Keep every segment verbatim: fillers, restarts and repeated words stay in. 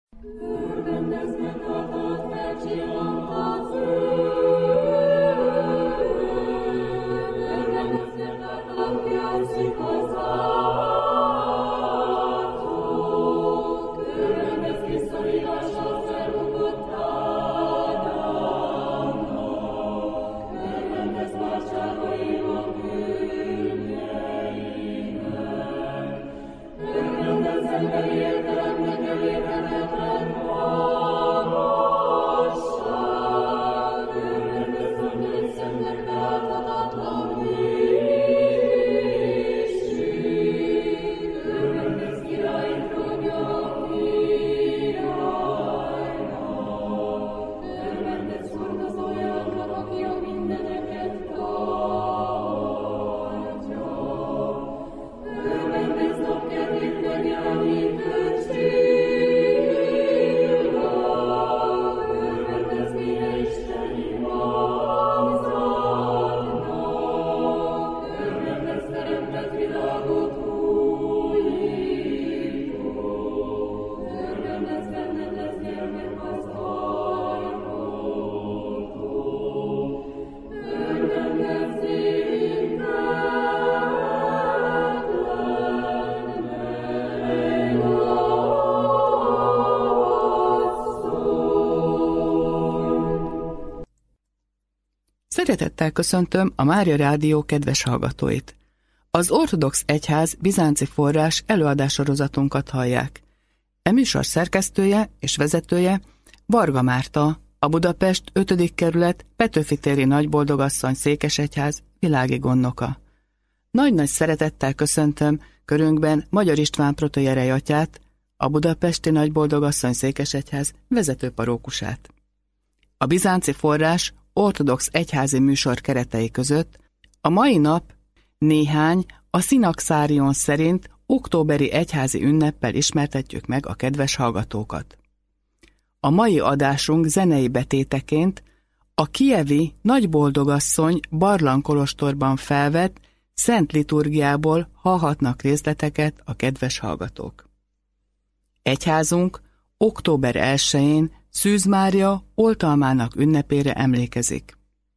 Szeretettel köszöntöm a Mária Rádió kedves hallgatóit. Az Ortodox Egyház bizánci forrás előadássorozatunkat hallják. E műsor szerkesztője és vezetője Varga Márta, a Budapest ötödik kerület Petőfi téri Nagyboldogasszony székesegyház világi gondnoka. Nagy-nagy szeretettel köszöntöm körünkben Magyar István protojerej atyát, a budapesti Nagyboldogasszony székesegyház vezető parókusát. A bizánci forrás ortodox egyházi műsor keretei között a mai nap néhány a szinaxárion szerint októberi egyházi ünneppel ismertetjük meg a kedves hallgatókat. A mai adásunk zenei betéteként a kijevi Nagyboldogasszony barlangkolostorban felvett szent liturgiából hallhatnak részleteket a kedves hallgatók. Egyházunk október elsején Szűz Mária oltalmának ünnepére emlékezik.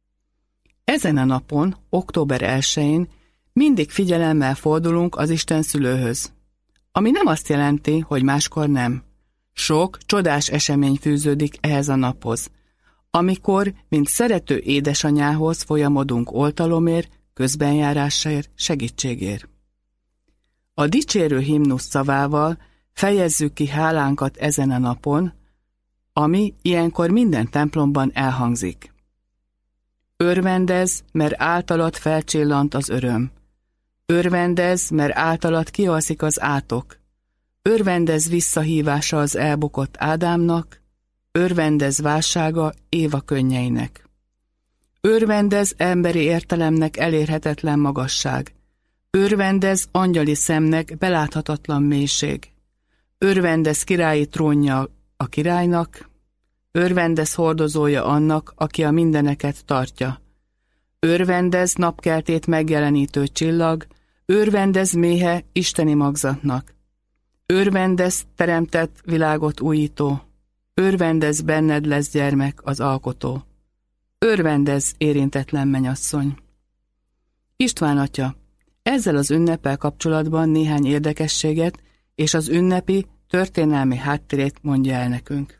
Ezen a napon, október elsején mindig figyelemmel fordulunk az Isten szülőhöz, ami nem azt jelenti, hogy máskor nem. Sok csodás esemény fűződik ehhez a naphoz, amikor, mint szerető édesanyához folyamodunk oltalomért, közbenjárásért, segítségért. A dicsérő himnusz szavával fejezzük ki hálánkat ezen a napon, ami ilyenkor minden templomban elhangzik. Örvendezz, mert általad felcsillant az öröm. Örvendezz, mert általad kialszik az átok. Örvendezz visszahívása az elbukott Ádámnak, örvendezz válsága Éva könnyeinek. Örvendezz emberi értelemnek elérhetetlen magasság. Örvendezz angyali szemnek beláthatatlan mélység. Örvendezz királyi trónja a királynak, örvendezz hordozója annak, aki a mindeneket tartja. Örvendezz napkeltét megjelenítő csillag, örvendezz méhe isteni magzatnak. Örvendezz teremtett világot újító, örvendezz benned lesz gyermek az alkotó. Örvendezz érintetlen mennyasszony. István atya, ezzel az ünneppel kapcsolatban néhány érdekességet és az ünnepi történelmi háttérét mondja el nekünk.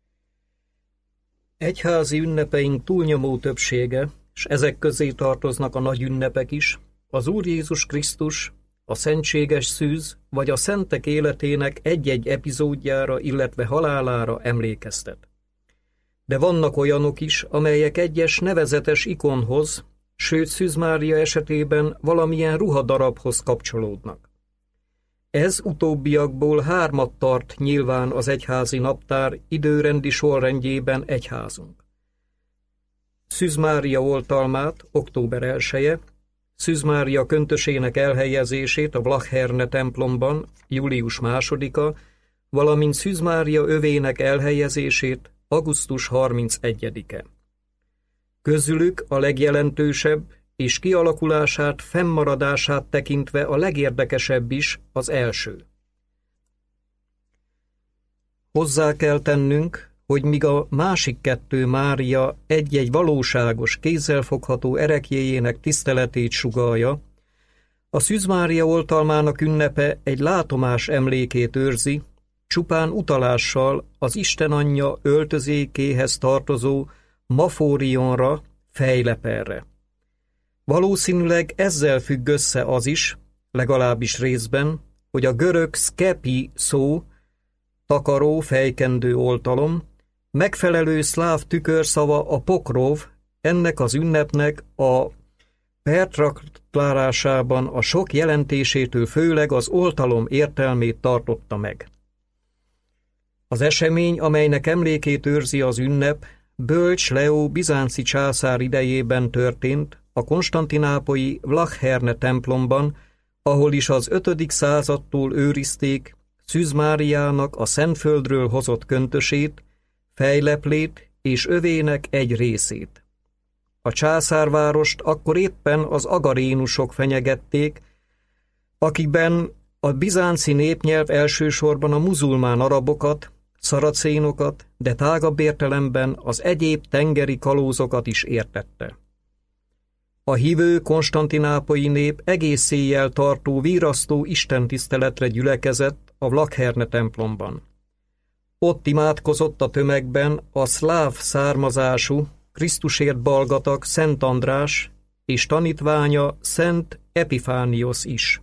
Egyházi ünnepeink túlnyomó többsége, s ezek közé tartoznak a nagy ünnepek is, az Úr Jézus Krisztus, a szentséges szűz vagy a szentek életének egy-egy epizódjára, illetve halálára emlékeztet. De vannak olyanok is, amelyek egyes nevezetes ikonhoz, sőt Szűz Mária esetében valamilyen ruhadarabhoz kapcsolódnak. Ez utóbbiakból hármat tart nyilván az egyházi naptár időrendi sorrendjében egyházunk. Szűz Mária oltalmát október elseje, Szűz Mária köntösének elhelyezését a Vlachherne templomban július másodika, valamint Szűz Mária övének elhelyezését augusztus harmincegyedike. Közülük a legjelentősebb és kialakulását, fennmaradását tekintve a legérdekesebb is az első. Hozzá kell tennünk, hogy míg a másik kettő Mária egy-egy valóságos, kézzelfogható ereklyéjének tiszteletét sugallja, a Szűz Mária oltalmának ünnepe egy látomás emlékét őrzi, csupán utalással az Isten Anyja öltözékéhez tartozó mafórionra, fejleperre. Valószínűleg ezzel függ össze az is, legalábbis részben, hogy a görög szkepi szó, takaró, fejkendő oltalom, megfelelő szláv tükörszava a pokrov, ennek az ünnepnek a pertraktálásában a sok jelentésétől főleg az oltalom értelmét tartotta meg. Az esemény, amelynek emlékét őrzi az ünnep, Bölcs Leó bizánci császár idejében történt a konstantinápolyi Vlachherne templomban, ahol is az ötödik századtól őrizték Szűz Máriának a Szentföldről hozott köntösét, fejleplét és övének egy részét. A császárvárost akkor éppen az agarénusok fenyegették, akikben a bizánci népnyelv elsősorban a muzulmán arabokat, szaracénokat, de tágabb értelemben az egyéb tengeri kalózokat is értette. A hívő konstantinápolyi nép egész éjjel tartó virasztó istentiszteletre gyülekezett a Vlachherne templomban. Ott imádkozott a tömegben a szláv származású, Krisztusért balgatag Szent András és tanítványa Szent Epifániosz is.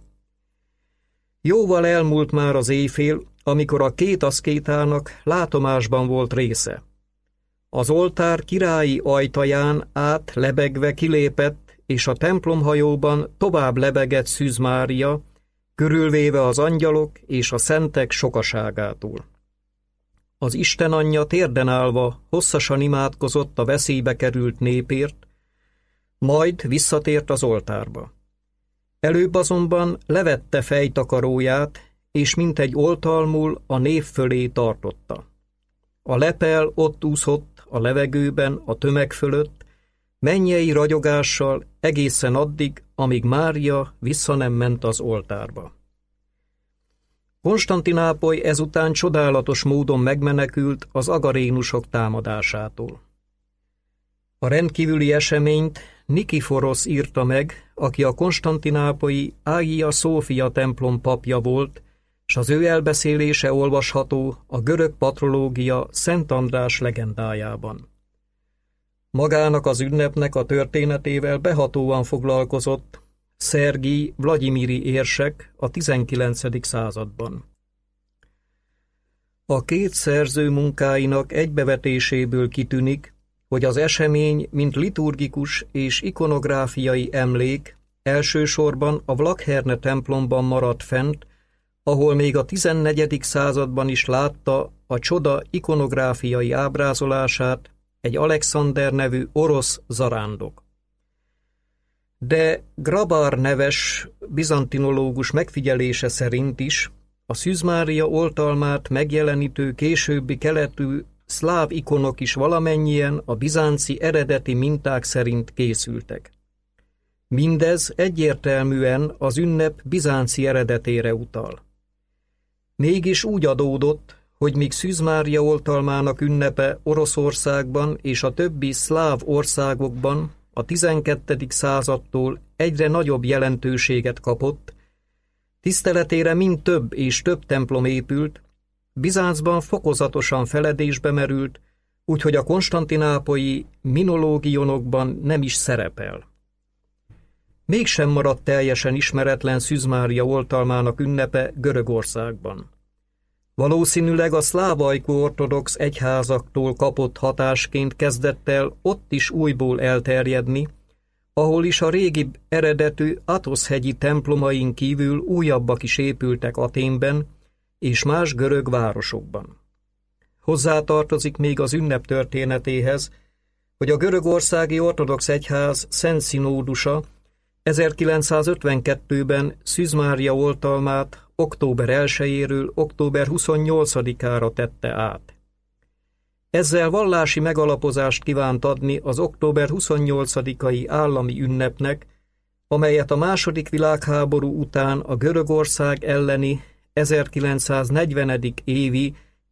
Jóval elmúlt már az éjfél, amikor a két aszkétának látomásban volt része. Az oltár királyi ajtaján át lebegve kilépett, és a templomhajóban tovább lebegett Szűz Mária, körülvéve az angyalok és a szentek sokaságától. Az Isten Anyja térden állva hosszasan imádkozott a veszélybe került népért, majd visszatért az oltárba. Előbb azonban levette fejtakaróját, és mintegy oltalmul a nép fölé tartotta. A lepel ott úszott a levegőben a tömeg fölött, mennyei ragyogással egészen addig, amíg Mária vissza nem ment az oltárba. Konstantinápoly ezután csodálatos módon megmenekült az agarénusok támadásától. A rendkívüli eseményt Nikiforosz írta meg, aki a konstantinápolyi Ágia Szófia templom papja volt, s az ő elbeszélése olvasható a görög patrológia Szent András legendájában. Magának az ünnepnek a történetével behatóan foglalkozott Szergij Vlagyimiri érsek a tizenkilencedik században. A két szerző munkáinak egybevetéséből kitűnik, hogy az esemény, mint liturgikus és ikonográfiai emlék, elsősorban a Vlachherne templomban maradt fent, ahol még a tizennegyedik században is látta a csoda ikonográfiai ábrázolását egy Alexander nevű orosz zarándok. De Grabar neves bizantinológus megfigyelése szerint is a Szűz Mária oltalmát megjelenítő későbbi keletű szláv ikonok is valamennyien a bizánci eredeti minták szerint készültek. Mindez egyértelműen az ünnep bizánci eredetére utal. Mégis úgy adódott, hogy míg Szűz Mária oltalmának ünnepe Oroszországban és a többi szláv országokban a tizenkettedik századtól egyre nagyobb jelentőséget kapott, tiszteletére mind több és több templom épült, Bizáncban fokozatosan feledésbe merült, úgyhogy a konstantinápolyi minológionokban nem is szerepel. Mégsem maradt teljesen ismeretlen Szűz Mária oltalmának ünnepe Görögországban. Valószínűleg a szlávajkú ortodox egyházaktól kapott hatásként kezdett el ott is újból elterjedni, ahol is a régi eredetű Atosz-hegyi templomain kívül újabbak is épültek Athénben és más görög városokban. Hozzátartozik még az ünnep történetéhez, hogy a görögországi ortodox egyház Szent Szinódusa ezerkilencszázötvenkettőben Szűz Mária oltalmát október elsejéről október huszonnyolcadikára tette át. Ezzel vallási megalapozást kívánt adni az október huszonnyolcadikai állami ünnepnek, amelyet a második világháború után a Görögország elleni ezerkilencszáznegyvenedik évi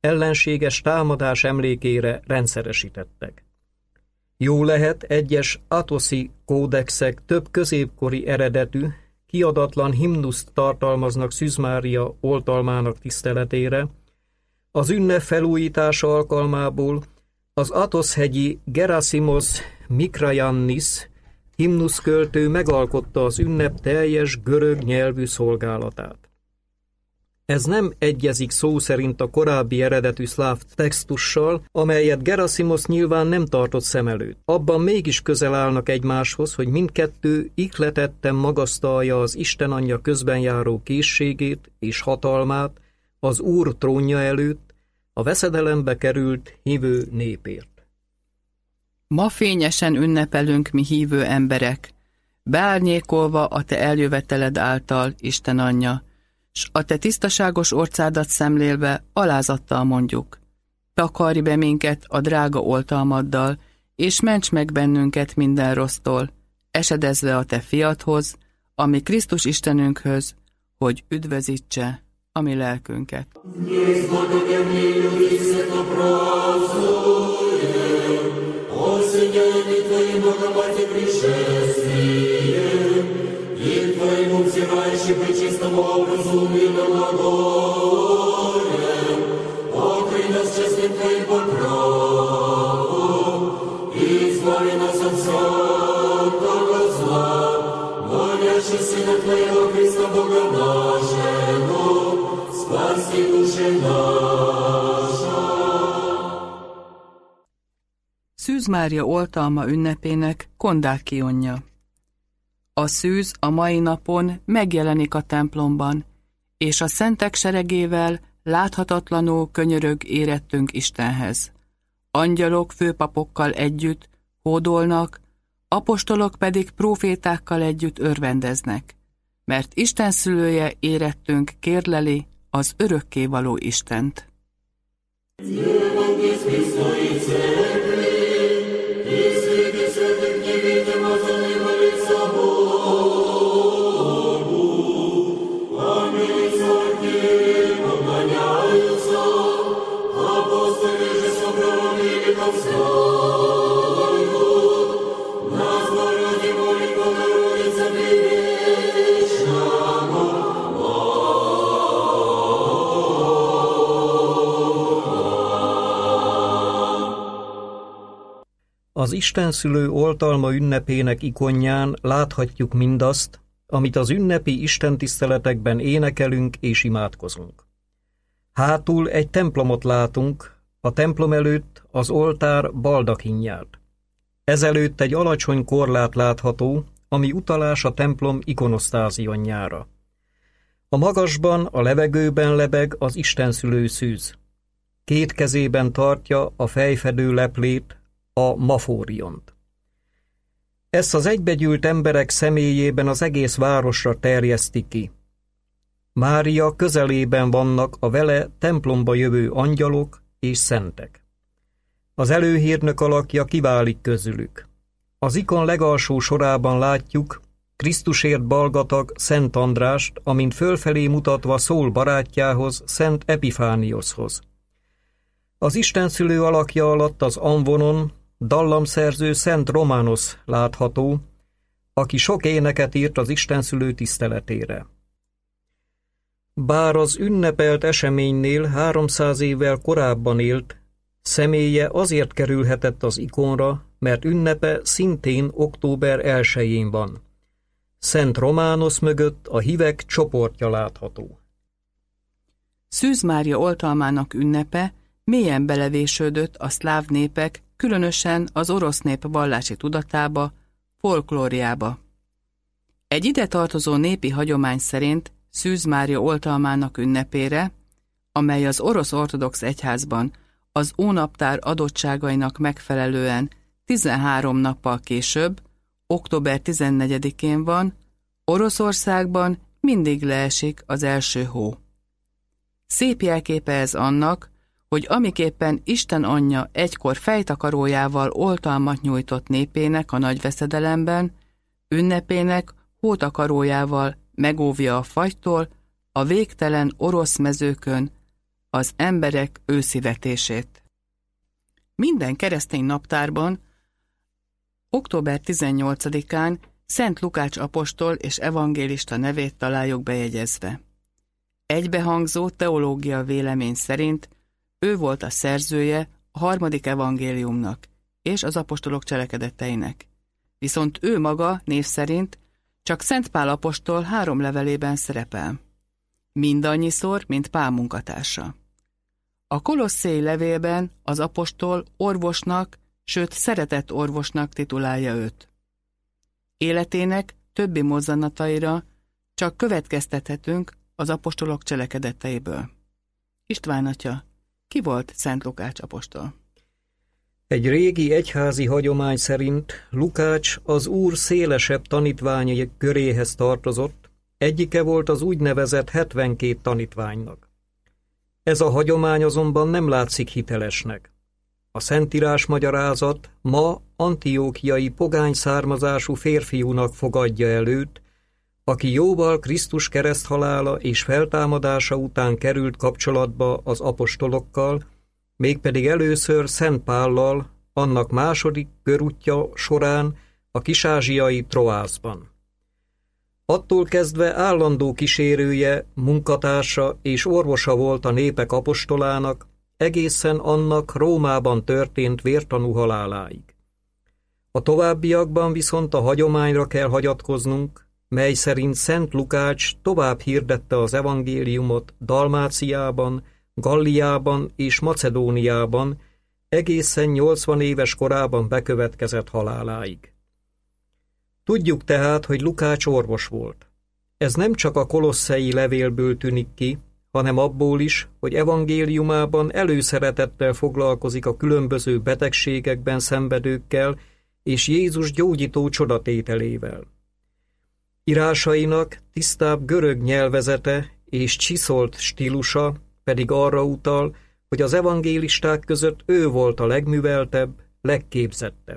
ellenséges támadás emlékére rendszeresítettek. Jó lehet, egyes atoszi kódexek több középkori eredetű, kiadatlan himnuszt tartalmaznak Szűz Mária oltalmának tiszteletére. Az ünnep felújítása alkalmából az atoszhegyi Gerasimos Mikrajannis himnuszköltő megalkotta az ünnep teljes görög nyelvű szolgálatát. Ez nem egyezik szó szerint a korábbi eredetű szláv textussal, amelyet Gerasimos nyilván nem tartott szem előtt. Abban mégis közel állnak egymáshoz, hogy mindkettő ihletetten magasztalja az Isten Anyja közben járó készségét és hatalmát az Úr trónja előtt, a veszedelembe került hívő népért. Ma fényesen ünnepelünk mi hívő emberek, beárnyékolva a te eljöveteled által, Isten Anyja, s a te tisztaságos orcádat szemlélve alázattal mondjuk: takarj be minket a drága oltalmaddal, és ments meg bennünket minden rossztól, esedezve a te fiadhoz, ami Krisztus Istenünkhöz, hogy üdvözítse a mi lelkünket. Твоему взирающий по чистому образу мира нагорем, покрой нас честным Твоим покровом, и избави нас от всякого зла, молящий Сына Твоего Христа Бога нашего, спаси души наша. Szűz Mária oltalma ünnepének kondákionja. A szűz a mai napon megjelenik a templomban, és a szentek seregével láthatatlanul könyörög érettünk Istenhez. Angyalok főpapokkal együtt hódolnak, apostolok pedig prófétákkal együtt örvendeznek, mert Isten szülője érettünk kérleli az örökkévaló Istent. Az Istenszülő oltalma ünnepének ikonján láthatjuk mindazt, amit az ünnepi istentiszteletekben énekelünk és imádkozunk. Hátul egy templomot látunk, a templom előtt az oltár baldakinját. Ezelőtt egy alacsony korlát látható, ami utalás a templom ikonosztázionjára. A magasban, a levegőben lebeg az Istenszülő szűz. Két kezében tartja a fejfedő leplét, a mafóriont. Ezt az egybegyűlt emberek személyében az egész városra terjeszti ki. Mária közelében vannak a vele templomba jövő angyalok és szentek. Az előhírnök alakja kiválik közülük. Az ikon legalsó sorában látjuk Krisztusért balgatag Szent Andrást, amint fölfelé mutatva szól barátjához, Szent Epifánioszhoz. Az Istenszülő alakja alatt az amvonon dallamszerző Szent Románosz látható, aki sok éneket írt az Istenszülő tiszteletére. Bár az ünnepelt eseménynél háromszáz évvel korábban élt, személye azért kerülhetett az ikonra, mert ünnepe szintén október elsején van. Szent Románosz mögött a hívek csoportja látható. Szűz Mária oltalmának ünnepe mélyen belevésődött a szláv népek, különösen az orosz nép vallási tudatába, folklóriába. Egy ide tartozó népi hagyomány szerint Szűz Mária oltalmának ünnepére, amely az orosz ortodox egyházban az ónaptár adottságainak megfelelően tizenhárom nappal később, október tizennegyedikén van, Oroszországban mindig leesik az első hó. Szép jelképe ez annak, hogy amiképpen Isten Anyja egykor fejtakarójával oltalmat nyújtott népének a nagy veszedelemben, ünnepének hótakarójával megóvja a fagytól a végtelen orosz mezőkön az emberek őszivetését. Minden keresztény naptárban október tizennyolcadikán Szent Lukács apostol és evangélista nevét találjuk bejegyezve. Egybehangzó teológia vélemény szerint ő volt a szerzője a harmadik evangéliumnak és az apostolok cselekedeteinek. Viszont ő maga név szerint csak Szent Pál apostol három levelében szerepel. Mindannyiszor, mint Pál munkatársa. A kolosszéi levélben az apostol orvosnak, sőt szeretett orvosnak titulálja őt. Életének többi mozzanataira csak következtethetünk az apostolok cselekedeteiből. István atya, ki volt Szent Lukács apostol? Egy régi egyházi hagyomány szerint Lukács az Úr szélesebb tanítványai köréhez tartozott, egyike volt az úgynevezett hetvenkét tanítványnak. Ez a hagyomány azonban nem látszik hitelesnek. A Szentírás magyarázat ma antiókiai pogány származású férfiúnak fogadja el őt, aki jóval Krisztus kereszthalála és feltámadása után került kapcsolatba az apostolokkal, mégpedig először Szent Pállal, annak második körútja során a kisázsiai Troászban. Attól kezdve állandó kísérője, munkatársa és orvosa volt a népek apostolának, egészen annak Rómában történt vértanú haláláig. A továbbiakban viszont a hagyományra kell hagyatkoznunk, mely szerint Szent Lukács tovább hirdette az evangéliumot Dalmáciában, Galliában és Macedóniában, egészen nyolcvan éves korában bekövetkezett haláláig. Tudjuk tehát, hogy Lukács orvos volt. Ez nem csak a kolosszei levélből tűnik ki, hanem abból is, hogy evangéliumában előszeretettel foglalkozik a különböző betegségekben szenvedőkkel és Jézus gyógyító csodatételével. Írásainak tisztább görög nyelvezete és csiszolt stílusa pedig arra utal, hogy az evangélisták között ő volt a legműveltebb, legképzettebb.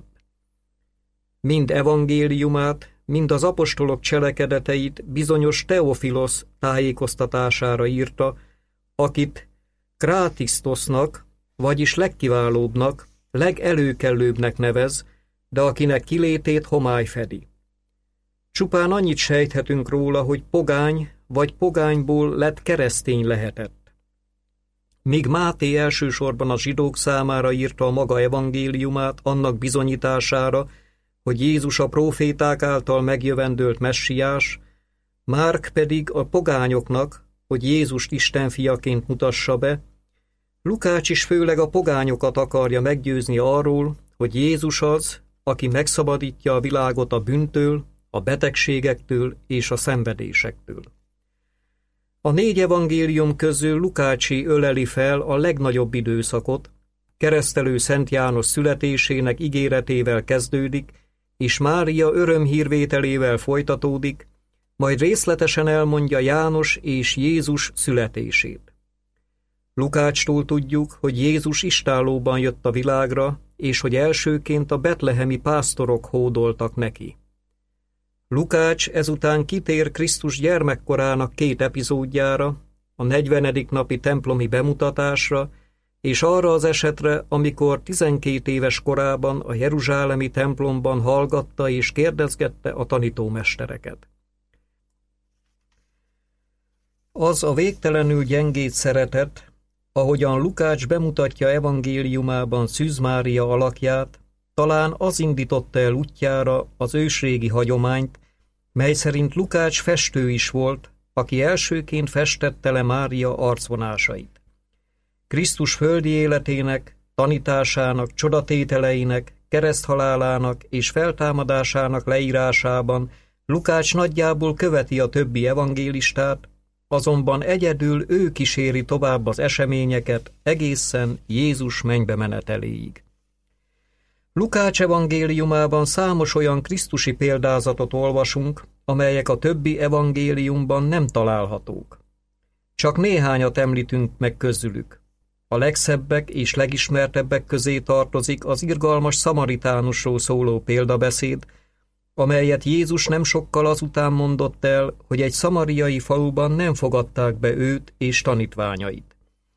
Mind evangéliumát, mind az apostolok cselekedeteit bizonyos Teofilosz tájékoztatására írta, akit Krátisztosznak, vagyis legkiválóbbnak, legelőkellőbbnek nevez, de akinek kilétét homály fedi. Csupán annyit sejthetünk róla, hogy pogány vagy pogányból lett keresztény lehetett. Míg Máté elsősorban a zsidók számára írta a maga evangéliumát annak bizonyítására, hogy Jézus a próféták által megjövendölt messiás, Márk pedig a pogányoknak, hogy Jézust Isten fiaként mutassa be, Lukács is főleg a pogányokat akarja meggyőzni arról, hogy Jézus az, aki megszabadítja a világot a bűntől, a betegségektől és a szenvedésektől. A négy evangélium közül Lukácsi öleli fel a legnagyobb időszakot, keresztelő Szent János születésének ígéretével kezdődik, és Mária örömhírvételével folytatódik, majd részletesen elmondja János és Jézus születését. Lukácstól tudjuk, hogy Jézus istállóban jött a világra, és hogy elsőként a betlehemi pásztorok hódoltak neki. Lukács ezután kitér Krisztus gyermekkorának két epizódjára, a negyvenedik napi templomi bemutatásra, és arra az esetre, amikor tizenkét éves korában a jeruzsálemi templomban hallgatta és kérdezgette a tanítómestereket. Az a végtelenül gyengét szeretet, ahogyan Lukács bemutatja evangéliumában Szűz Mária alakját, talán az indította el útjára az ősrégi hagyományt, mely szerint Lukács festő is volt, aki elsőként festette le Mária arcvonásait. Krisztus földi életének, tanításának, csodatételeinek, kereszthalálának és feltámadásának leírásában Lukács nagyjából követi a többi evangélistát, azonban egyedül ő kíséri tovább az eseményeket egészen Jézus mennybe meneteléig. Lukács evangéliumában számos olyan krisztusi példázatot olvasunk, amelyek a többi evangéliumban nem találhatók. Csak néhányat említünk meg közülük. A legszebbek és legismertebbek közé tartozik az irgalmas szamaritánusról szóló példabeszéd, amelyet Jézus nem sokkal azután mondott el, hogy egy szamariai faluban nem fogadták be őt és tanítványait.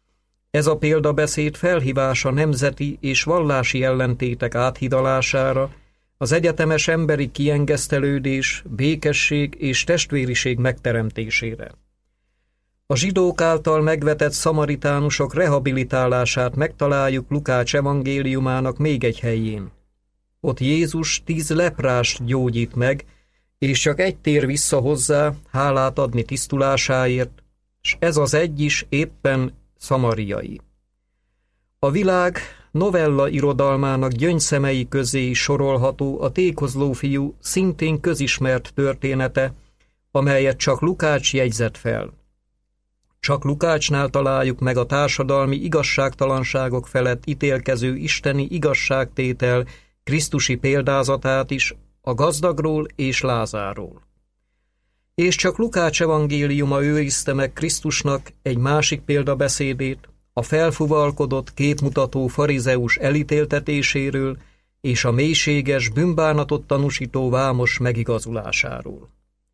Ez a példabeszéd felhívása nemzeti és vallási ellentétek áthidalására, az egyetemes emberi kiengesztelődés, békesség és testvériség megteremtésére. A zsidók által megvetett szamaritánusok rehabilitálását megtaláljuk Lukács evangéliumának még egy helyén. Ott Jézus tíz leprást gyógyít meg, és csak egy tér vissza hozzá hálát adni tisztulásáért, s ez az egy is éppen szamariai. A világ novella irodalmának gyöngyszemei közé is sorolható a tékozló fiú szintén közismert története, amelyet csak Lukács jegyzett fel. Csak Lukácsnál találjuk meg a társadalmi igazságtalanságok felett ítélkező isteni igazságtétel krisztusi példázatát is, a gazdagról és Lázáról. És csak Lukács evangéliuma őrizte meg Krisztusnak egy másik példabeszédét, a felfuvalkodott, képmutató farizeus elítéltetéséről és a mélységes, bűnbánatot tanúsító vámos megigazulásáról.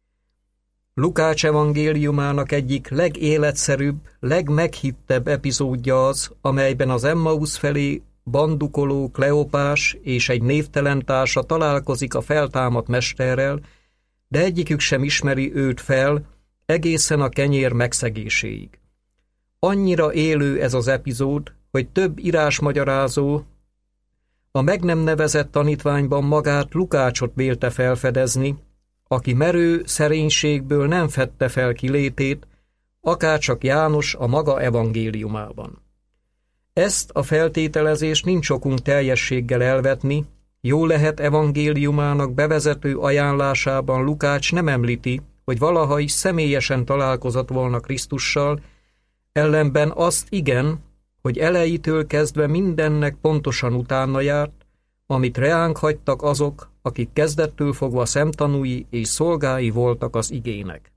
Lukács evangéliumának egyik legéletszerűbb, legmeghittebb epizódja az, amelyben az Emmausz felé bandukoló Kleopás és egy névtelen társa találkozik a feltámadt mesterrel, de egyikük sem ismeri őt fel, egészen a kenyér megszegéséig. Annyira élő ez az epizód, hogy több írásmagyarázó a meg nem nevezett tanítványban magát Lukácsot vélte felfedezni, aki merő szerénységből nem fedte fel kilétét, akárcsak János a maga evangéliumában. Ezt a feltételezést nincs okunk teljességgel elvetni, jó lehet evangéliumának bevezető ajánlásában Lukács nem említi, hogy valaha is személyesen találkozott volna Krisztussal, ellenben azt igen, hogy elejétől kezdve mindennek pontosan utána járt, amit reánk hagytak azok, akik kezdettől fogva szemtanúi és szolgái voltak az igének.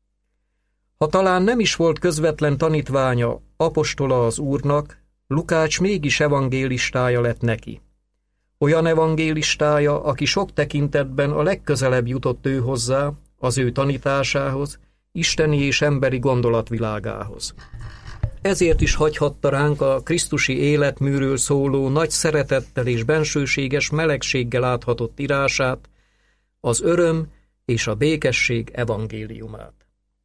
Ha talán nem is volt közvetlen tanítványa, apostola az Úrnak, Lukács mégis evangélistája lett neki. Olyan evangélistája, aki sok tekintetben a legközelebb jutott ő hozzá, az ő tanításához, isteni és emberi gondolatvilágához. Ezért is hagyhatta ránk a krisztusi életműről szóló nagy szeretettel és bensőséges melegséggel áthatott írását, az öröm és a békesség evangéliumát.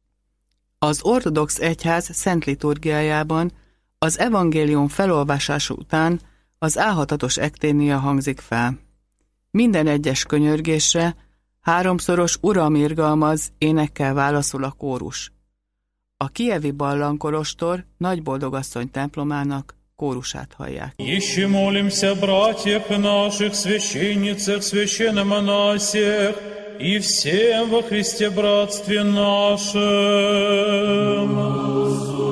Az ortodox egyház szent liturgiájában az evangélium felolvasása után az álhatatos ekténia hangzik fel. Minden egyes könyörgésre háromszoros Uram irgalmaz énekkel válaszol a kórus. A kijevi Ballankolostor Nagyboldogasszony templomának kórusát hallják. Еще молимся о братьях наших, священницах, священномонасях и всем во Христе братстве нашем.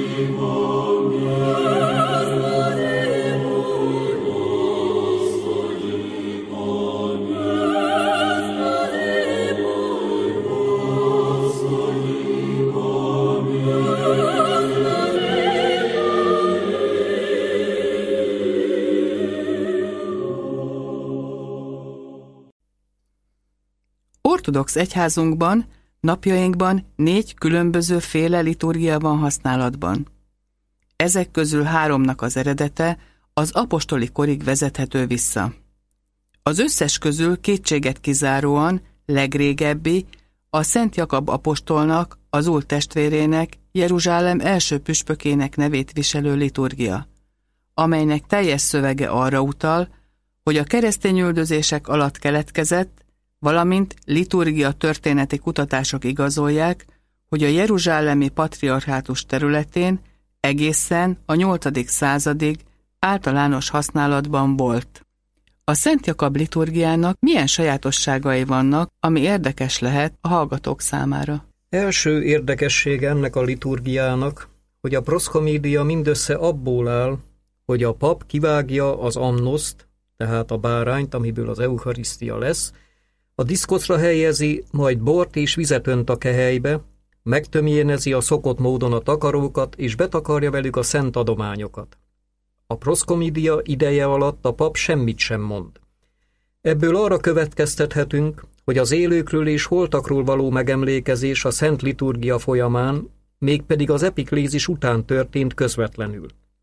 Ortodox egyházunkban napjainkban négy különböző féle liturgia van használatban. Ezek közül háromnak az eredete az apostoli korig vezethető vissza. Az összes közül kétséget kizáróan legrégebbi a Szent Jakab apostolnak, az Úr testvérének, Jeruzsálem első püspökének nevét viselő liturgia, amelynek teljes szövege arra utal, hogy a keresztény üldözések alatt keletkezett, valamint liturgia történeti kutatások igazolják, hogy a jeruzsálemi patriarchátus területén egészen a nyolcadik századig általános használatban volt. A Szent Jakab liturgiának milyen sajátosságai vannak, ami érdekes lehet a hallgatók számára? Első érdekesség ennek a liturgiának, hogy a proszkomédia mindössze abból áll, hogy a pap kivágja az amnoszt, tehát a bárányt, amiből az eucharisztia lesz, a diszkocra helyezi, majd bort és vizet önt a kehelybe, megtömjénezi a szokott módon a takarókat, és betakarja velük a szent adományokat. A proszkomédia ideje alatt a pap semmit sem mond. Ebből arra következtethetünk, hogy az élőkről és holtakról való megemlékezés a szent liturgia folyamán, mégpedig az epiklézis után történt közvetlenül.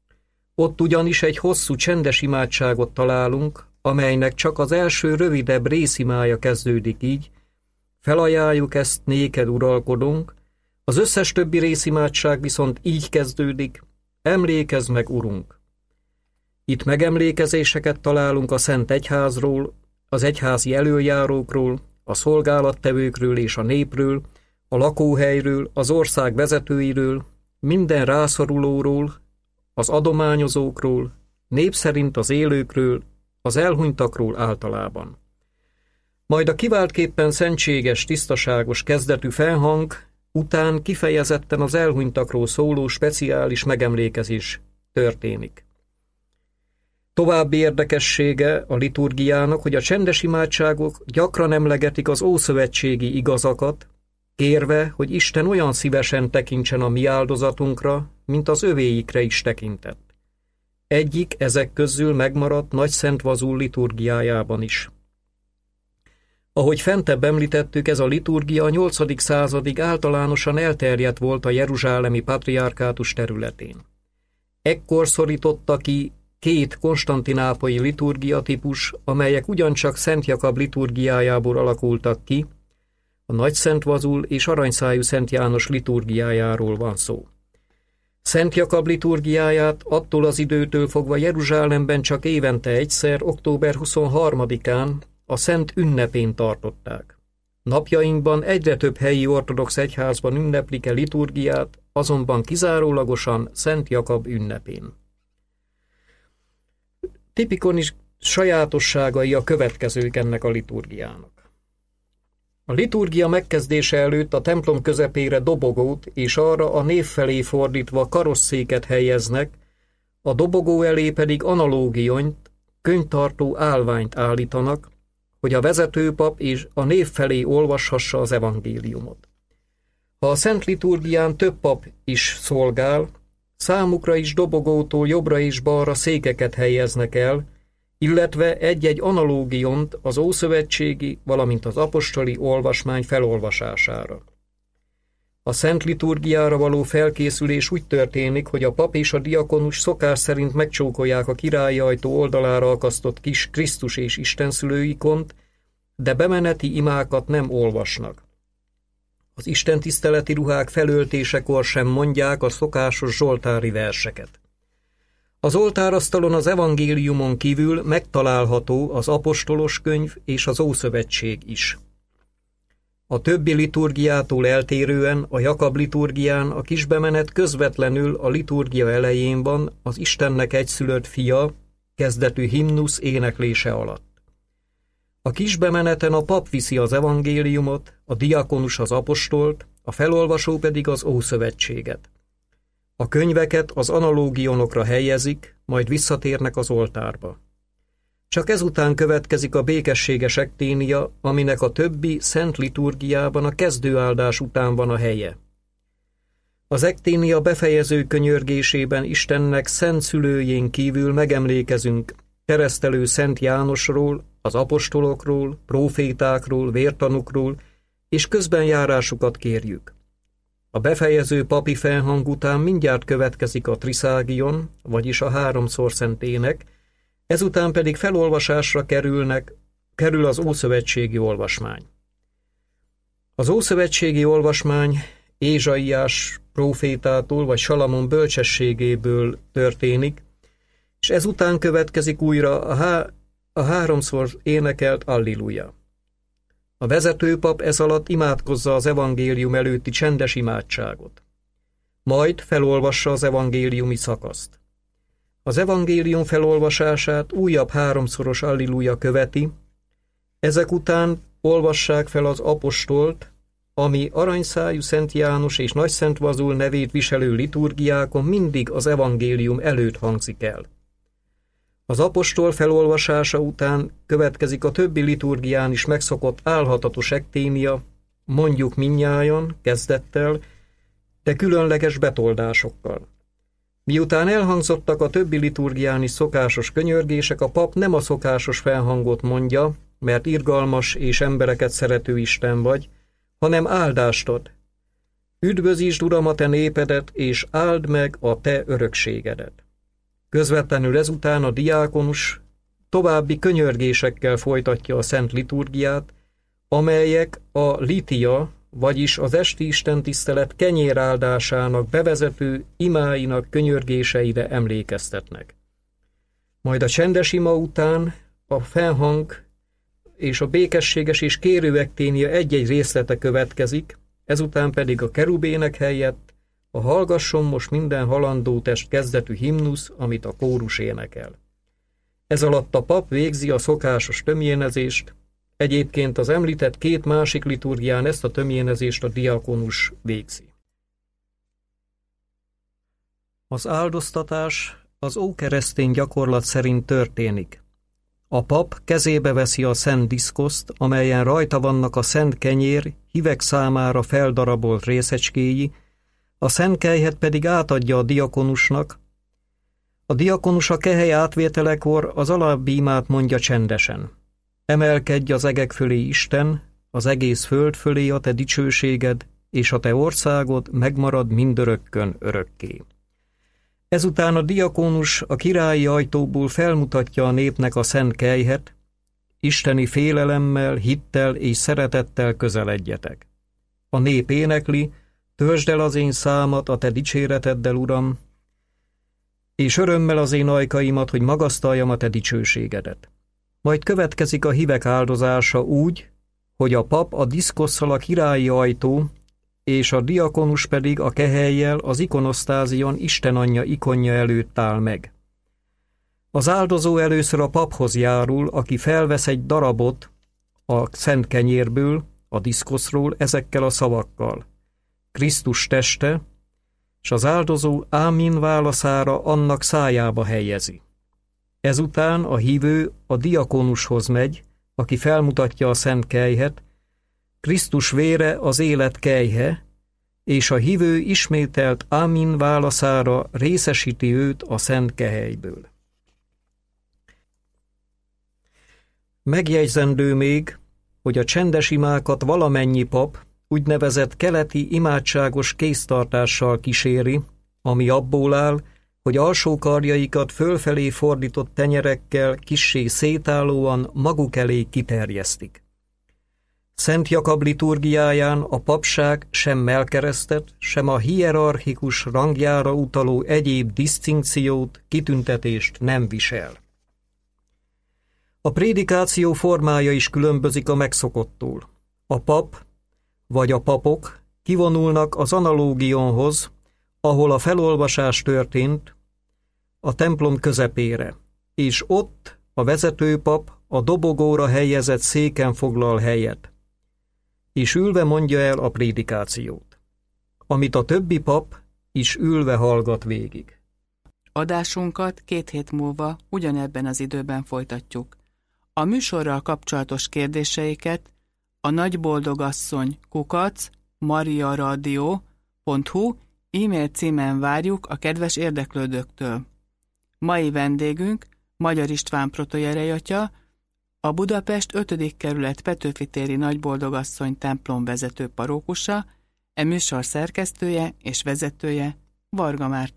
Ott ugyanis egy hosszú csendes imádságot találunk, amelynek csak az első rövidebb részimája kezdődik így: felajánljuk ezt néked, uralkodónk. Az összes többi részimádság viszont így kezdődik: emlékezz meg, Urunk. Itt megemlékezéseket találunk a Szent Egyházról, az egyházi elöljárókról, a szolgálattevőkről és a népről, a lakóhelyről, az ország vezetőiről, minden rászorulóról, az adományozókról, nép szerint az élőkről, az elhunytakról általában. Majd a kiváltképpen szentséges, tisztaságos kezdetű felhang után kifejezetten az elhunytakról szóló speciális megemlékezés történik. További érdekessége a liturgiának, hogy a csendes imádságok gyakran emlegetik az ószövetségi igazakat, kérve, hogy Isten olyan szívesen tekintsen a mi áldozatunkra, mint az övéikre is tekintett. Egyik ezek közül megmaradt Nagyszent Vazul liturgiájában is. Ahogy fentebb említettük, ez a liturgia a nyolcadik századig általánosan elterjedt volt a jeruzsálemi patriárkátus területén. Ekkor szorította ki két konstantinápolyi liturgiatípus, amelyek ugyancsak Szent Jakab liturgiájából alakultak ki, a Nagyszent Vazul és Aranyszájú Szent János liturgiájáról van szó. Szent Jakab liturgiáját attól az időtől fogva Jeruzsálemben csak évente egyszer, október huszonharmadikán, a Szent ünnepén tartották. Napjainkban egyre több helyi ortodox egyházban ünneplik-e liturgiát, azonban kizárólagosan Szent Jakab ünnepén. Tipikon sajátosságai a következők ennek a liturgiának. A liturgia megkezdése előtt a templom közepére dobogót és arra a név felé fordítva karosszéket helyeznek, a dobogó elé pedig analógionyt, könyvtartó állványt állítanak, hogy a vezetőpap és a név felé olvashassa az evangéliumot. Ha a szent liturgián több pap is szolgál, számukra is dobogótól jobbra és balra székeket helyeznek el, illetve egy-egy analógiont az ószövetségi, valamint az apostoli olvasmány felolvasására. A szent liturgiára való felkészülés úgy történik, hogy a pap és a diakonus szokás szerint megcsókolják a királyi ajtó oldalára akasztott kis Krisztus és Istenszülő ikont, de bemeneti imákat nem olvasnak. Az istentiszteleti ruhák felöltésekor sem mondják a szokásos zsoltári verseket. Az oltárasztalon az evangéliumon kívül megtalálható az apostolos könyv és az Ószövetség is. A többi liturgiától eltérően a Jakab liturgián a kisbemenet közvetlenül a liturgia elején van az Istennek egyszülött fia kezdetű himnusz éneklése alatt. A kisbemeneten a pap viszi az evangéliumot, a diakonus az apostolt, a felolvasó pedig az Ószövetséget. A könyveket az analógionokra helyezik, majd visszatérnek az oltárba. Csak ezután következik a békességes ekténia, aminek a többi szent liturgiában a kezdőáldás után van a helye. Az ekténia befejező könyörgésében Istennek szent szülőjén kívül megemlékezünk keresztelő Szent Jánosról, az apostolokról, prófétákról, vértanukról, és közbenjárásukat kérjük. A befejező papi felhang után mindjárt következik a triszágion, vagyis a háromszor szent ének, ezután pedig felolvasásra kerülnek, kerül az ószövetségi olvasmány. Az ószövetségi olvasmány Ézsaiás prófétától vagy Salamon bölcsességéből történik, és ezután következik újra a, há- a háromszor énekelt Alleluja. A vezetőpap ez alatt imádkozza az evangélium előtti csendes imádságot. Majd felolvassa az evangéliumi szakaszt. Az evangélium felolvasását újabb háromszoros Alleluja követi, ezek után olvassák fel az apostolt, ami Aranyszájú Szent János és Nagyszent Vazul nevét viselő liturgiákon mindig az evangélium előtt hangzik el. Az apostol felolvasása után következik a többi liturgián is megszokott álhatatos ekténia, mondjuk mindnyájan, kezdettel, de különleges betoldásokkal. Miután elhangzottak a többi liturgián is szokásos könyörgések, a pap nem a szokásos felhangot mondja, mert irgalmas és embereket szerető Isten vagy, hanem áldást ad. Üdvözítsd, Uram, a te népedet, és áld meg a te örökségedet. Közvetlenül ezután a diákonus további könyörgésekkel folytatja a szent liturgiát, amelyek a litia, vagyis az esti istentisztelet kenyéráldásának bevezető imáinak könyörgéseire emlékeztetnek. Majd a csendes ima után a felhang és a békességes és kérőekténia egy-egy részlete következik, ezután pedig a kerubének helyett a hallgasson most minden halandó test kezdetű himnusz, amit a kórus énekel. Ez alatt a pap végzi a szokásos tömjénezést, egyébként az említett két másik liturgián ezt a tömjénezést a diakonus végzi. Az áldoztatás az ókeresztény gyakorlat szerint történik. A pap kezébe veszi a szent diszkoszt, amelyen rajta vannak a szent kenyér, hívek számára feldarabolt részecskéi, a szent kelyhet pedig átadja a diakonusnak. A diakonus a kehely átvételekor az alábbi imát mondja csendesen. Emelkedj az egek fölé, Isten, az egész föld fölé a te dicsőséged, és a te országod megmarad mindörökkön örökké. Ezután a diakonus a királyi ajtóból felmutatja a népnek a szent kelyhet, isteni félelemmel, hittel és szeretettel közeledjetek. A nép énekli, töltsd el az én számat a te dicséreteddel, Uram, és örömmel az én ajkaimat, hogy magasztaljam a te dicsőségedet. Majd következik a hívek áldozása úgy, hogy a pap a diszkosszal a királyi ajtó, és a diakonus pedig a kehelyjel az ikonosztázion Isten anyja ikonja előtt áll meg. Az áldozó először a paphoz járul, aki felvesz egy darabot a szent kenyérből, a diszkoszról ezekkel a szavakkal. Krisztus teste, és az áldozó ámin válaszára annak szájába helyezi. Ezután a hívő a diakonushoz megy, aki felmutatja a szent kelyhet, Krisztus vére az élet kelyhe, és a hívő ismételt ámin válaszára részesíti őt a szent kehelyből. Megjegyzendő még, hogy a csendes imákat valamennyi pap úgynevezett keleti imádságos kéztartással kíséri, ami abból áll, hogy alsó karjaikat fölfelé fordított tenyerekkel kissé szétállóan maguk elé kiterjesztik. Szent Jakab liturgiáján a papság sem mellkeresztet, sem a hierarchikus rangjára utaló egyéb disztinkciót, kitüntetést nem visel. A prédikáció formája is különbözik a megszokottól. A pap vagy a papok kivonulnak az analógionhoz, ahol a felolvasás történt, a templom közepére, és ott a vezetőpap a dobogóra helyezett széken foglal helyet, és ülve mondja el a prédikációt, amit a többi pap is ülve hallgat végig. Adásunkat két hét múlva ugyanebben az időben folytatjuk. A műsorral kapcsolatos kérdéseiket a nagyboldogasszony kukac mariaradio pont hu e-mail címen várjuk a kedves érdeklődőktől. Mai vendégünk Magyar István protojerej atya, a Budapest ötödik kerület Petőfi téri Nagyboldogasszony templom vezető parókusa, e műsor szerkesztője és vezetője Varga Márton.